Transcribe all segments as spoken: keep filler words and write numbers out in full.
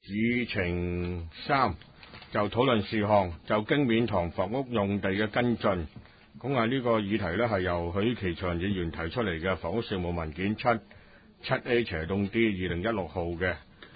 議程三就討論事項，就經勉堂房屋用地嘅跟進。咁啊，呢個議題呢係由許其祥議員提出嚟嘅房屋事務文件七七 A 斜洞 D 二零一六號嘅。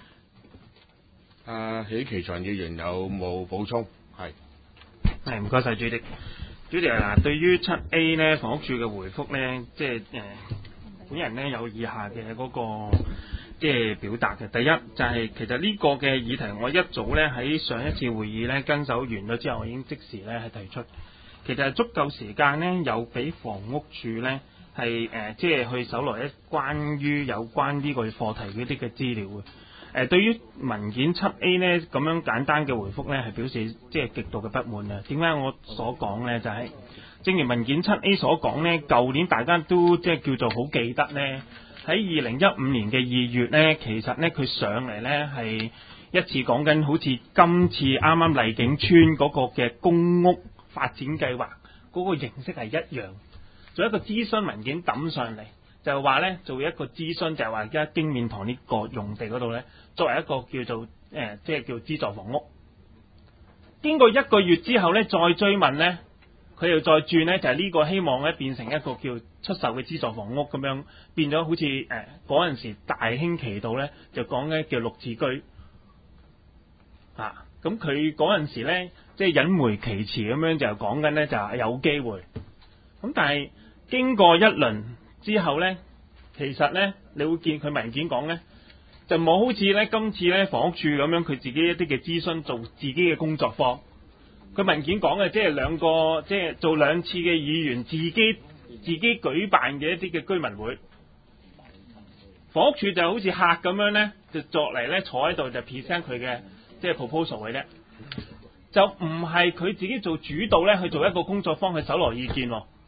啊，許其祥議員有冇補充？係係，唔該晒主席。主席啊，對於七 A 呢房屋署嘅回覆呢，即係誒，本人呢有以下嘅嗰、那個即係表達嘅。第一就係、是、其實呢個嘅議題，我一早呢喺上一次會議呢跟手完咗之後，我已經即時呢係提出。其實係足夠時間呢，有俾房屋署呢係誒，即係去搜羅一關於有關呢個課題嗰啲嘅資料嘅。誒、呃，對於文件七 A 呢咁樣簡單嘅回覆呢，係表示即係極度嘅不滿啊！點解我所講呢？就係、是、正如文件七 A 所講呢，舊年大家都即係叫做好記得呢，喺二零一五年嘅二月呢，其實呢，佢上嚟呢係一次講緊好似今次啱啱麗景村嗰個嘅公屋發展計劃嗰個形式係一樣，做一個諮詢文件抌上嚟，就係話呢做一個諮詢，就係話而家經勉堂呢個用地嗰度呢，作為一個叫做誒、呃、即係叫資助房屋。經過一個月之後呢，再追問呢，佢又再轉呢，就係、是、呢個希望呢變成一個叫出售嘅資助房屋咁樣，變咗好似誒嗰陣時大興其道呢，就講呢叫綠置居啊。咁佢嗰陣時呢，即係隱晦其詞咁樣就講緊呢，就係有機會。咁但係經過一輪之後呢，其實呢，你會見佢文件講呢，就冇好似呢今次呢房屋署咁樣，佢自己一啲嘅諮詢做自己嘅工作坊。佢文件講嘅即係兩個，即係做兩次嘅議員自己自己舉辦嘅一啲嘅居民會。房屋署就好似客咁樣呢，就作嚟呢坐喺度就 present 佢嘅。即係 proposal 嘅啫，就唔係佢自己做主導咧，去做一個工作坊去搜羅意見。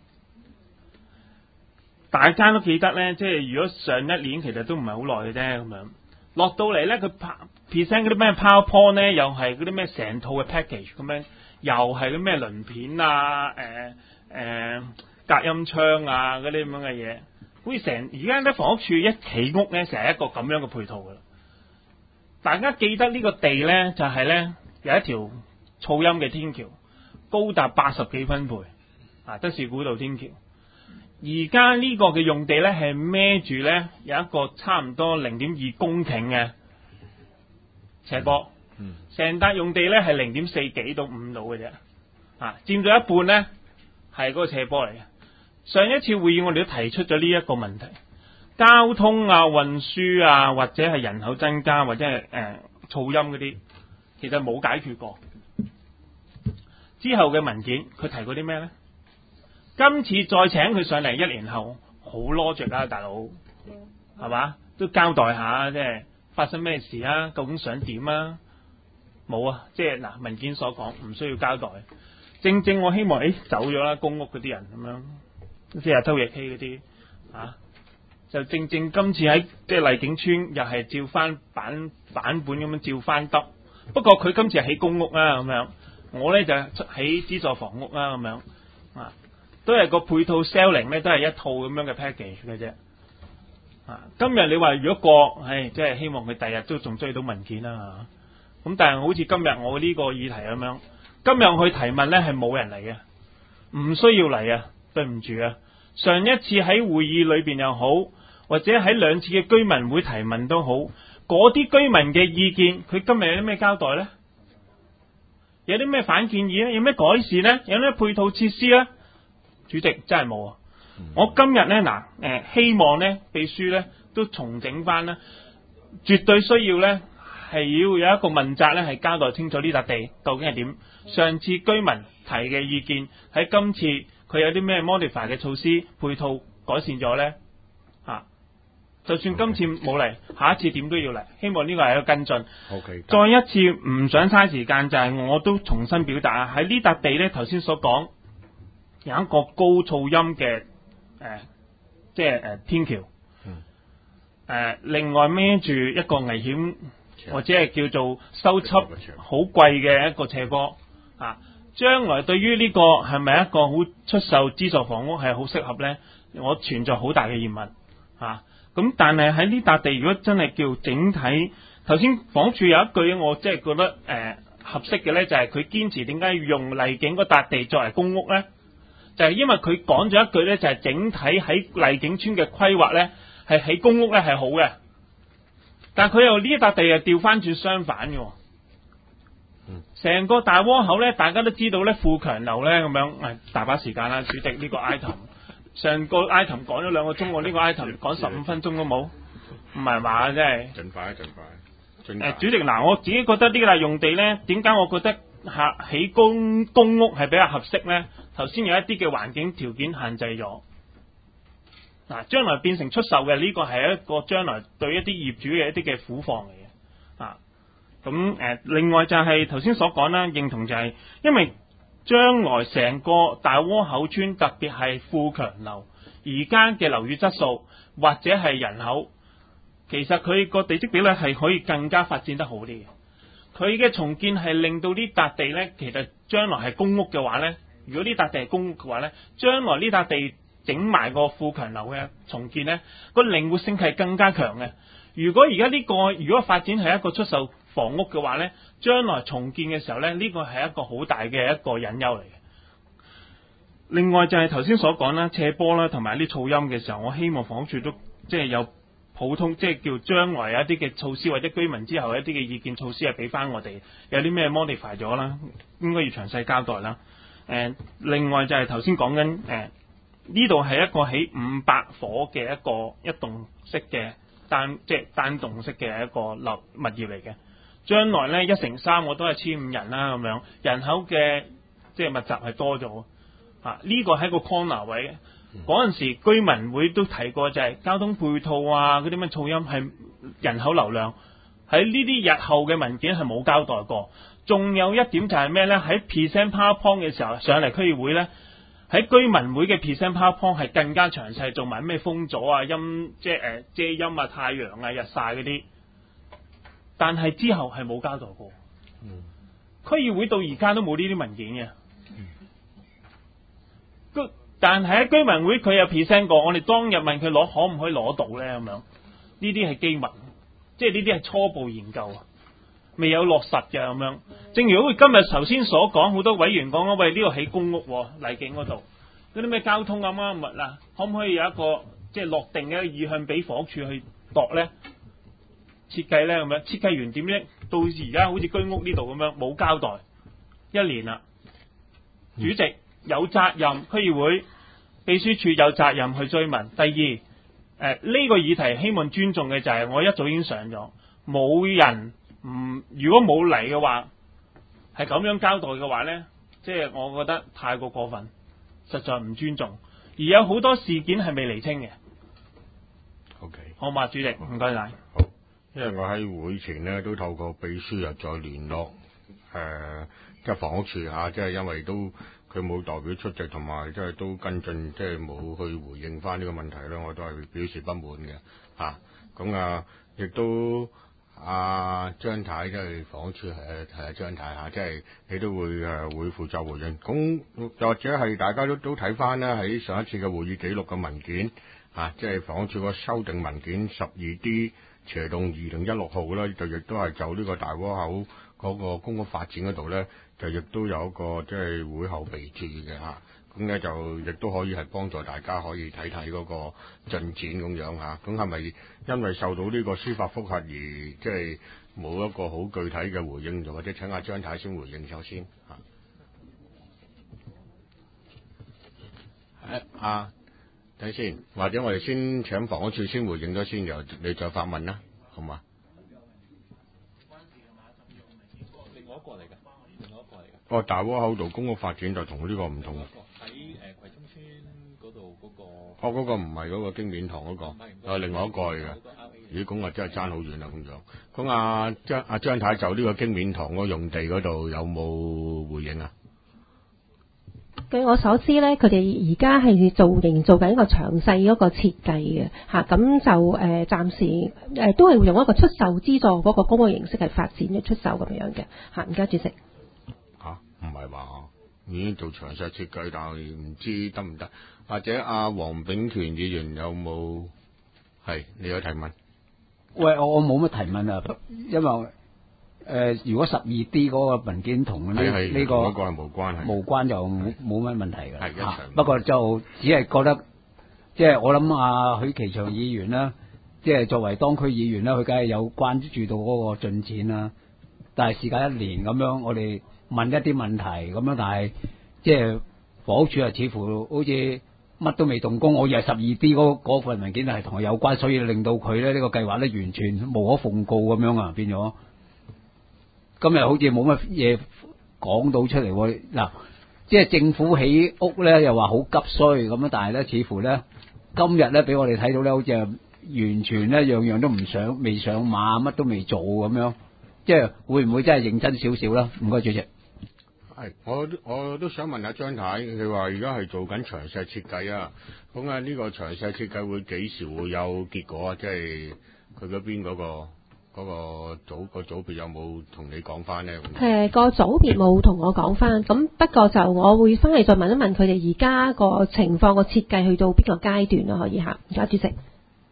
大家都記得咧，即係如果上一年其實都唔係好耐嘅啫，咁樣落到嚟咧，佢 present 嗰啲咩 PowerPoint 咧，又係嗰啲咩成套嘅 package 咁樣，又係嗰啲咩鱗片啊、誒、呃、誒、呃、隔音窗啊嗰啲咁樣嘅嘢，好似成而家咧房屋署一起屋咧，成係一個咁樣嘅配套噶啦。大家記得呢個地呢，就係、是、呢有一條噪音嘅天橋，高達八十幾分貝，啊，德士古道天橋。而家呢個嘅用地呢，係孭住呢有一個差唔多零點二公頃嘅斜坡，成笪、嗯嗯、用地呢係零點四幾到五度嘅啫，啊，佔咗一半呢係嗰個斜坡嚟嘅。上一次會議我哋都提出咗呢一個問題。交通啊、運輸啊，或者係人口增加，或者係誒、呃、噪音嗰啲，其實冇解決過。之後嘅文件，佢提過啲咩呢？今次再請佢上嚟，一年後好 logic 啊，大佬，係嘛？都交代下，即係發生咩事啊？究竟想點啊？冇啊，即係嗱文件所講，唔需要交代。正正我希望，誒走咗啦，公屋嗰啲人咁樣，即係偷嘢 K 嗰啲啊。就正正今次喺即係麗景村又係照翻版版本咁樣照翻得，不過佢今次係起公屋啦咁樣，我咧就起資助房屋啦咁樣，啊，都係個配套 selling 咧都係一套咁樣嘅 package 嘅啫，啊，今日你話如果過，唉，即係希望佢第日都仲追到文件啦，咁、啊、但係好似今日我呢個議題咁樣，今日去提問咧係冇人嚟嘅，唔需要嚟啊，對唔住啊，上一次喺會議裏邊又好。或者喺兩次嘅居民會提問都好，嗰啲居民嘅意見，佢今日有啲咩交代呢？有啲咩反建議呢？有咩改善呢？有咩配套設施呢？主席真係冇啊！嗯、我今日呢，嗱，誒，希望呢秘書呢都重整翻啦，絕對需要呢係要有一個問責呢係交代清楚呢笪地究竟係點。上次居民提嘅意見喺今次佢有啲咩 modify 嘅措施配套改善咗呢？啊！就算今次冇嚟，下一次點都要嚟。希望呢個係一個跟進。 Okay, 再一次唔想嘥時間，就係、是、我都重新表達啊！喺呢笪地呢，頭先所講有一個高噪音嘅誒、呃，即係誒、呃、天橋。誒、嗯呃，另外孭住一個危險或者係叫做修葺好貴嘅一個斜坡啊！將來對於呢個係咪一個好出售資助房屋係好適合呢？我存在好大嘅疑問啊！咁但係喺呢笪地，如果真係叫整體頭先房署有一句我即係覺得誒、呃、合適嘅咧，就係佢堅持點解要用麗景嗰笪地作為公屋咧？就係、是、因為佢講咗一句咧，就係、是、整體喺麗景村嘅規劃咧，係起公屋咧係好嘅。但係佢又呢一笪地又調翻轉相反嘅。成個大窩口咧，大家都知道咧，富強樓咧咁樣，誒大把時間啦，主席呢、這個 item 上個 item 講咗兩個鐘，我呢個 item 講十五分鐘都冇，唔係話真係。盡快，盡快。誒、呃，主席嗱、呃，我自己覺得呢個用地咧，點解我覺得下起公公屋係比較合適咧？頭先有一啲嘅環境條件限制咗，嗱、呃，將來變成出售嘅呢、這個係一個將來對一啲業主嘅一啲嘅苦況嚟嘅，啊。咁誒、呃，另外就係頭先所講啦，認同就係、是、因為將來成個大窩口村，特別係富強樓，而家嘅樓宇質素或者係人口，其實佢個地積比率係可以更加發展得好啲嘅。佢嘅重建係令到呢笪地呢，其實將來係公屋嘅話呢，如果呢笪地係公屋嘅話呢，將來呢笪地整埋個富強樓嘅重建呢，個靈活性係更加強嘅。如果而家呢個如果發展係一個出售房屋嘅話呢，將來重建嘅時候呢，呢個係一個好大嘅一個隱憂嚟嘅。另外就係頭先所講啦，斜坡啦，同埋啲噪音嘅時候，我希望房屋署都即係有普通即係叫將來有一啲嘅措施，或者居民之後一啲嘅意見措施係俾翻我哋，有啲咩 modify 咗啦，應該要詳細交代啦。誒、呃，另外就係頭先講緊誒呢度係一個起五百伙嘅一個一棟式嘅單即係單棟式嘅一個樓物業嚟嘅。將來咧一乘三我都係千五人啦，咁樣人口嘅即係密集係多咗啊！呢個係一個 corner 位，嗰陣時居民會都提過就係交通配套啊，嗰啲咩噪音係人口流量喺呢啲日後嘅文件係冇交代過。仲有一點就係咩咧？喺 present PowerPoint 嘅時候上嚟區議會咧，喺居民會嘅 present PowerPoint 係更加詳細，做埋咩風阻啊、陰即係誒遮陰啊、太陽啊、日曬嗰啲。但係之後係冇交代過，嗯、區議會到而家都冇呢啲文件嘅。嗯、但係喺居民會佢有 present 過，我哋當日問佢攞可唔可以攞到咧咁樣，呢啲係機密，即係呢啲係初步研究啊，未有落實嘅咁樣。正如佢今日頭先所講，好多委員講啊，喂呢度起公屋麗景嗰度，嗰啲咩交通咁啊物啊，可唔可以有一個即係落定嘅意向俾房屋署去度咧？設計咧咁樣，設計完點咧？到而家好似居屋呢度咁樣冇交代，一年啦。主席有責任，區議會秘書處有責任去追問。第二，誒、呃、呢、這個議題希望尊重嘅就係我一早已經上咗，冇人唔、嗯、如果冇嚟嘅話，係咁樣交代嘅話咧，即係我覺得太過過分，實在唔尊重。而有好多事件係未釐清嘅。 OK， 好嘛，主席，唔該晒。 因為我喺會前呢都透過秘書又再聯絡誒即係房屋處嚇，即係因為都佢冇代表出席，同埋即係都跟進，即係冇去回應翻呢個問題咧，我都係表示不滿嘅嚇。咁啊，亦都阿張太即係房屋處係係阿張太嚇，即係你都會誒會負責回應。咁又或者係大家都都睇翻呢喺上一次嘅會議記錄嘅文件嚇，即係房屋處個修訂文件十二 D。斜棟二零一六號咧，就亦都係就呢個大窩口嗰個公屋發展嗰度咧，就亦都有一個即係會後備註嘅嚇，咁咧就亦都可以係幫助大家可以睇睇嗰個進展咁樣嚇。咁係咪因為受到呢個司法覆核而即係冇一個好具體嘅回應，或者請阿張太先回應咗先嚇？誒啊！睇先，或者我哋先請房屋處先回應咗先，由你再發問啦，好嘛？另外一個嚟嘅，另外一個嚟嘅。哦，大窩口度公屋發展就同呢個唔同。喺誒葵涌村嗰度嗰個。哦，嗰個唔係嗰個經典堂嗰個，係另外一個嚟嘅。咦，咁啊真係爭好遠啦咁樣。咁阿張阿張太就呢個經典堂嗰個用地嗰度有冇回應啊？ 據我所知咧，佢哋而家係做仍然做緊一個詳細嗰個設計嘅嚇，咁、啊、就誒、呃、暫時誒、呃、都係會用一個出售資助嗰個公屋形式係發展嘅出售咁樣嘅嚇。唔該，主席。 嚇，唔係話已經做詳細設計，但係唔知得唔得？或者阿黃炳權議員有冇係你有提問？ 喂，我我冇乜提問啊，因為誒、呃，如果十二 D 嗰個文件同呢呢個嗰個係無關係， 無關就冇冇乜問題㗎。 係一場、啊。 不過就只係覺得，即、就、係、是、我諗啊，許其祥議員啦，即、就、係、是、作為當區議員啦，佢梗係有關注到嗰個進展啦。但係時間一年咁樣，我哋問一啲問題咁樣，但係即係房屋署啊，似乎好似乜都未動工。我以為十二 D 嗰嗰份文件係同佢有關，所以令到佢咧呢、這個計劃咧完全無可奉告咁樣啊，變咗今日好似冇乜嘢講到出嚟喎。嗱，即係政府起屋咧又話好急需咁樣，但係咧似乎咧今日咧俾我哋睇到咧，好似係完全咧樣樣都唔上，未上馬，乜都未做咁樣。即係會唔會真係認真少少啦？唔該，主席。 係，我我都想問下張太，佢話而家係做緊詳細設計啊，咁啊呢個詳細設計會幾時會有結果啊？即係佢嗰邊嗰個嗰個組個組別有冇同你講翻咧？ 誒個組別冇同我講翻，咁不過就我會翻嚟再問一問佢哋而家個情況個設計去到邊個階段咯？可以嚇，唔該，主席。誒、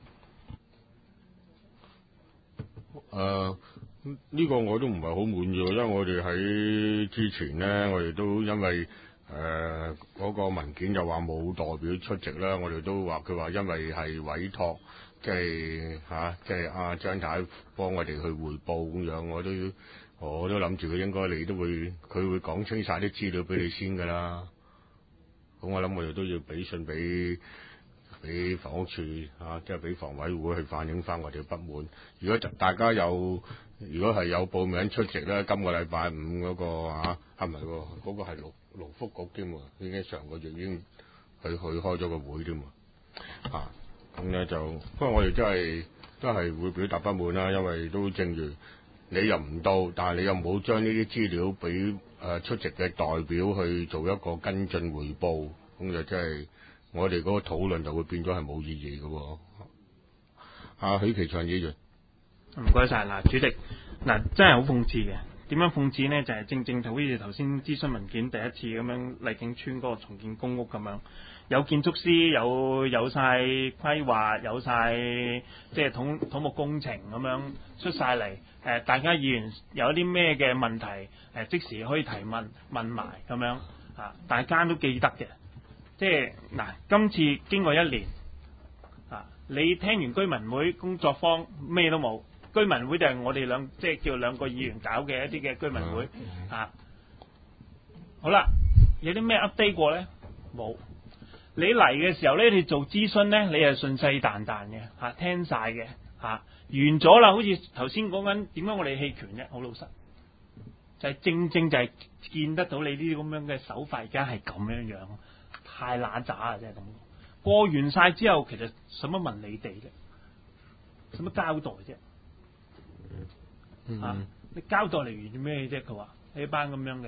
呃。呢個我都唔係好滿意，因為我哋喺之前呢，我哋都因為誒嗰、呃那個文件就話冇代表出席啦，我哋都話佢話因為係委託，即係嚇，即係阿張太幫我哋去匯報咁樣，我都我都諗住佢應該你都會，佢會講清晒啲資料俾你先㗎啦。咁我諗我哋都要俾信俾俾房屋署啊，即係俾房委會去反映翻我哋嘅不滿。如果大家有如果係有報名出席咧，今個禮拜五嗰、那個啊，係咪喎？嗰、那個係勞勞福局添喎，已經上個月已經去去開咗個會添喎。啊，咁咧就不過我哋真係都係會表達不滿啦，因為都正如你又唔到，但係你又冇將呢啲資料俾誒、呃、出席嘅代表去做一個跟進匯報，咁就真係我哋嗰個討論就會變咗係冇意義嘅喎。啊，許其祥議員。 唔該晒嗱，主席嗱，真係好諷刺嘅。點樣諷刺呢？就係、是、正正就好似頭先諮詢文件第一次咁樣，麗景村嗰個重建公屋咁樣，有建築師，有有晒規劃，有晒即係土土木工程咁樣出晒嚟。誒、呃，大家議員有啲咩嘅問題，誒、呃、即時可以提問問埋咁樣啊，大家都記得嘅。即係嗱，今次經過一年啊，你聽完居民會工作坊咩都冇。居民會就係我哋兩即係叫兩個議員搞嘅一啲嘅居民會啊。好啦，有啲咩 update 過咧？冇。你嚟嘅時候咧，你做諮詢咧，你係信誓旦旦嘅嚇，聽晒嘅嚇，完咗啦。好似頭先講緊點解我哋棄權啫？好老實，就係、是、正正就係見得到你呢啲咁樣嘅手法，而家係咁樣樣，太乸渣啊！真係咁。過完晒之後，其實使乜問你哋啫？使乜交代啫？ 嗯、 啊！你交代嚟完咩啫？佢話呢班咁樣嘅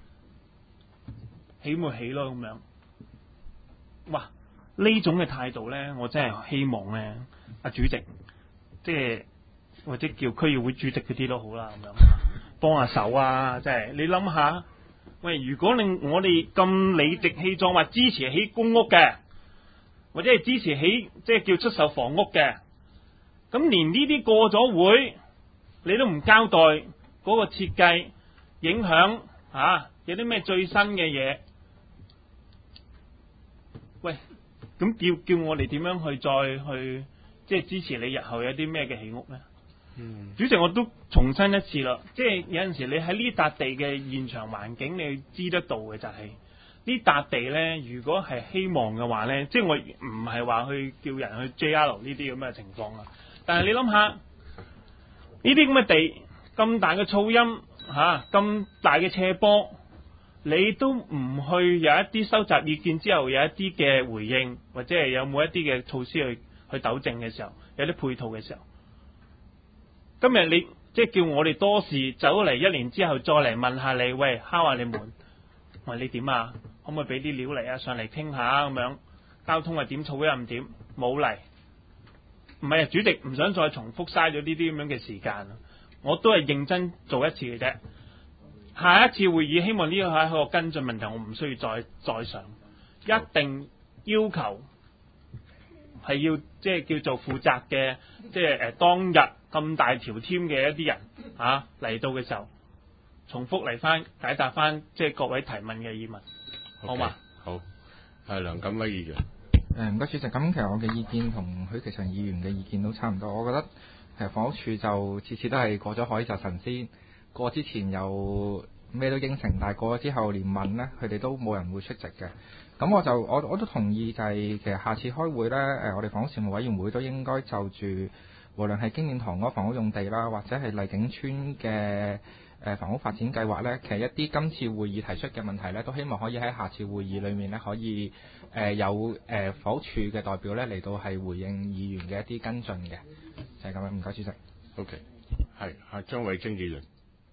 起咪起咯咁樣。哇！呢種嘅態度咧，我真係希望咧，阿主席即係或者叫區議會主席嗰啲都好啦，咁樣幫下手啊！即係你諗下，喂，如果你我哋咁理直氣壯話支持起公屋嘅，或者係支持起即係叫出售房屋嘅，咁連呢啲過咗會。你都唔交代嗰個設計影響啊？有啲咩最新嘅嘢？喂，咁叫叫我哋點樣去再去即係支持你日後有啲咩嘅起屋咧？嗯，主席我都重申一次啦，即係有陣時你喺呢笪地嘅現場環境，你知得到嘅就係、是、呢笪地咧，如果係希望嘅話咧，即係我唔係話去叫人去 J R 呢啲咁嘅情況啦，但係你諗下。呢啲咁嘅地咁大嘅噪音嚇，咁、啊、大嘅斜坡，你都唔去有一啲收集意見之後有一啲嘅回應，或者係有冇一啲嘅措施去去糾正嘅時候，有啲配套嘅時候，今日你即係叫我哋多事走嚟一年之後再嚟問下你，喂，敲下你門，喂，你點啊？可唔可以俾啲料嚟啊？上嚟傾下咁樣，交通係點，噪音唔點，冇嚟。唔係啊，主席唔想再重複嘥咗呢啲咁樣嘅時間，我都係認真做一次嘅啫。下一次會議希望呢個係一個跟進問題，我唔需要再再上，一定要求係要即係叫做負責嘅，即係誒當日咁大條 team 嘅一啲人嚇嚟、啊、到嘅時候，重複嚟翻解答翻即係各位提問嘅疑問， Okay, 好嘛？ 好，係梁錦威議員。 誒唔該主席，咁其實我嘅意見同許其祥議員嘅意見都差唔多。我覺得其實房屋署就次次都係過咗海就神仙，過之前又咩都應承，但係過咗之後連問呢，佢哋都冇人會出席嘅。咁我就我我都同意就係、是、其實下次開會呢，誒我哋房屋事務委員會都應該就住無論係經典堂嗰個房屋用地啦，或者係麗景村嘅誒房屋發展計劃呢，其實一啲今次會議提出嘅問題呢，都希望可以喺下次會議裡面呢，可以誒、呃、有誒房屋署嘅代表呢嚟到係回應議員嘅一啲跟進嘅，就係咁樣。唔該主席。 OK，係阿張偉晶議員。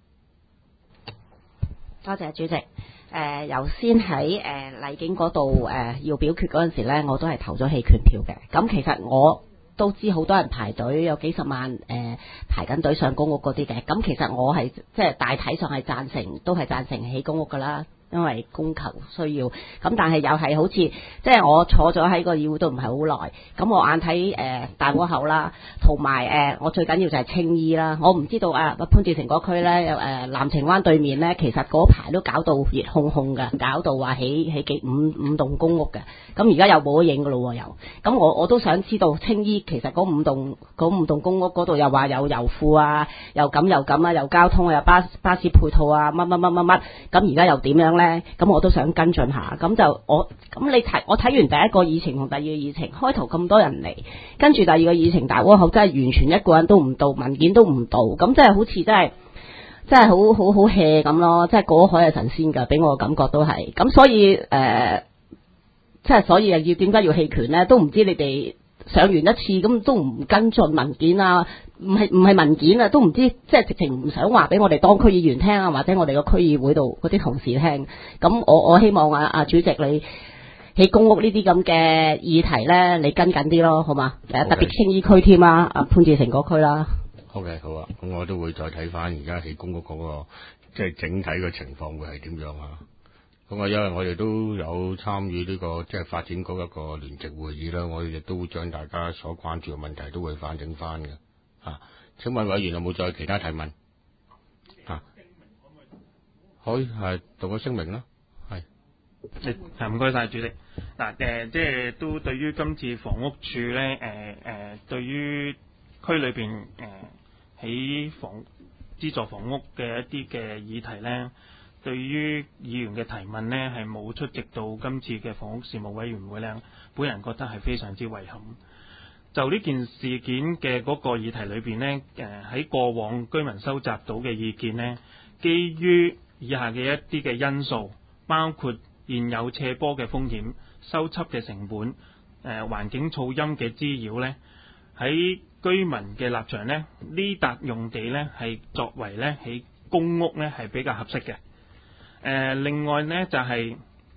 多謝主席。誒、呃，由先喺誒麗景嗰度誒要表決嗰陣時咧，我都係投咗棄權票嘅。咁其實我都知好多人排隊，有幾十萬誒、呃、排緊隊上公屋嗰啲嘅。咁其實我係即係大體上係贊成，都係贊成起公屋噶啦。因為供求需要，咁但係又係好似即係我坐咗喺個議會都唔係好耐，咁我眼睇誒大窩口啦，同埋誒我最緊要就係青衣啦。我唔知道啊潘志成嗰區咧，誒藍澄灣對面咧，其實嗰排都搞到熱烘烘㗎，搞到話起起幾五五棟公屋嘅，咁而家又冇咗影㗎咯喎又，咁我我都想知道青衣其實嗰五棟嗰五棟公屋嗰度又話有油庫啊，又咁又咁啊，又交通啊，又巴巴士配套啊，乜乜乜乜乜，咁而家又點樣？咁我都想跟進下，咁就我咁你睇我睇完第一個議程同第二個議程，開頭咁多人嚟，跟住第二個議程大窩口真係完全一個人都唔到，文件都唔到，咁真係好似真係真係好好好 hea 咁咯，即係過海係神仙㗎，俾我感覺都係，咁所以誒、呃，即係所以又要點解要棄權呢？都唔知你哋上完一次咁都唔跟進文件啊，唔係唔係文件啊，都唔知即係直情唔想話俾我哋當區議員聽啊，或者我哋個區議會度嗰啲同事聽。咁我我希望啊啊主席你喺公屋呢啲咁嘅議題咧，你跟緊啲咯，好嘛？誒 Okay. 特別青衣區添啊，啊潘志成嗰區啦。 OK 好啊，咁我都會再睇翻而家起公屋嗰、那個即係整體嘅情況會係點樣啊？咁啊，因為我哋都有參與呢、這個即係發展局一個聯席會議啦，我哋亦都會將大家所關注嘅問題都會反映翻嘅。啊，請問委員有冇再其他提問？啊，可以係讀個聲明啦，係。 係唔該晒主席。嗱誒、呃，即係都對於今次房屋署咧，誒、呃、誒、呃，對於區裏邊誒起房資助房屋嘅一啲嘅議題咧。對於議員嘅提問呢，係冇出席到今次嘅房屋事務委員會呢，本人覺得係非常之遺憾。就呢件事件嘅嗰個議題裏邊呢，誒、呃、喺過往居民收集到嘅意見呢，基於以下嘅一啲嘅因素，包括現有斜坡嘅風險、修葺嘅成本、誒、呃、環境噪音嘅滋擾呢，喺居民嘅立場呢，呢笪用地呢係作為呢喺公屋呢係比較合適嘅。誒、呃，另外呢，就係、是、誒、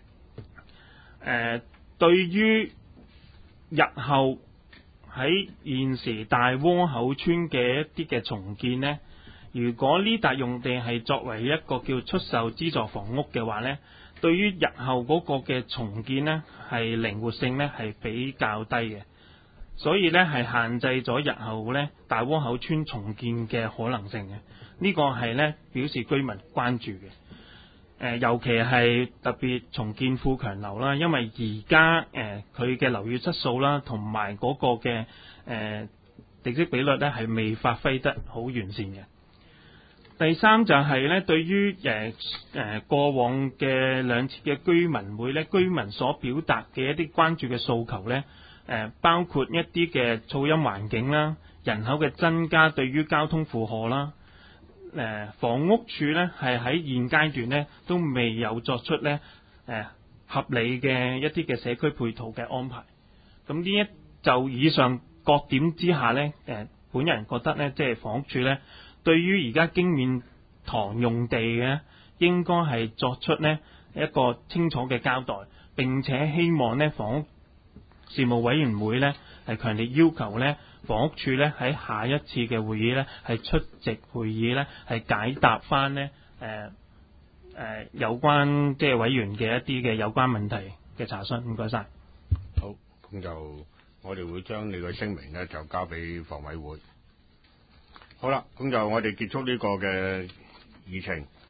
呃，對於日後喺現時大窩口村嘅一啲嘅重建呢，如果呢笪用地係作為一個叫出售資助房屋嘅話呢，對於日後嗰個嘅重建呢，係靈活性呢係比較低嘅，所以呢，係限制咗日後呢大窩口村重建嘅可能性嘅。呢、這個係呢表示居民關注嘅。誒、呃，尤其係特別重建富強樓啦，因為而家誒佢嘅樓宇質素啦，同埋嗰個嘅誒、呃、地積比率咧係未發揮得好完善嘅。第三就係咧，對於誒誒過往嘅兩次嘅居民會咧，居民所表達嘅一啲關注嘅訴求咧，誒、呃、包括一啲嘅噪音環境啦、人口嘅增加對於交通負荷啦。誒、呃、房屋署咧係喺現階段咧都未有作出咧誒、呃、合理嘅一啲嘅社區配套嘅安排。咁呢一就以上各點之下咧，誒、呃、本人覺得咧，即係房屋署咧對於而家經勉堂用地嘅應該係作出呢一個清楚嘅交代，並且希望咧房屋事務委員會咧係強烈要求咧。房屋署咧喺下一次嘅會議咧係出席會議咧係解答翻呢誒誒有關即係委員嘅一啲嘅有關問題嘅查詢。唔該晒。 好，咁就我哋會將你嘅聲明咧就交俾房委會。 好啦，咁就我哋結束呢個嘅議程。